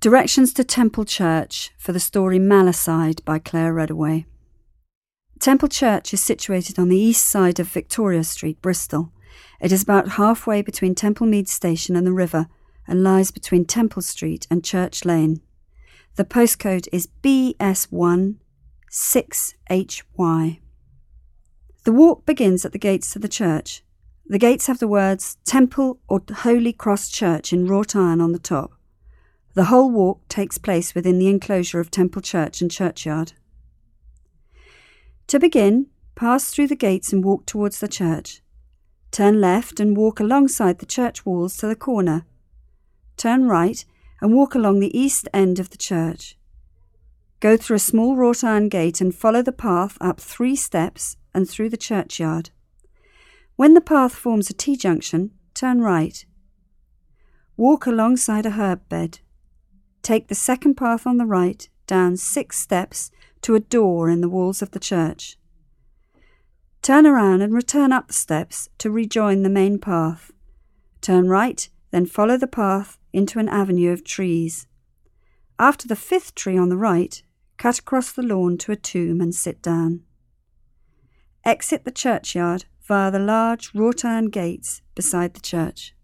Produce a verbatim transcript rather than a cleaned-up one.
Directions to Temple Church for the story Malahide by Claire Redaway. Temple Church is situated on the east side of Victoria Street, Bristol. It is about halfway between Temple Mead Station and the river and lies between Temple Street and Church Lane. The postcode is B S one six H Y. The walk begins at the gates to the church. The gates have the words Temple or Holy Cross Church in wrought iron on the top. The whole walk takes place within the enclosure of Temple Church and churchyard. To begin, pass through the gates and walk towards the church. Turn left and walk alongside the church walls to the corner. Turn right and walk along the east end of the church. Go through a small wrought iron gate and follow the path up three steps and through the churchyard. When the path forms a T-junction, turn right. Walk alongside a herb bed. Take the second path on the right, down six steps to a door in the walls of the church. Turn around and return up the steps to rejoin the main path. Turn right, then follow the path into an avenue of trees. After the fifth tree on the right, cut across the lawn to a tomb and sit down. Exit the churchyard via the large wrought iron gates beside the church.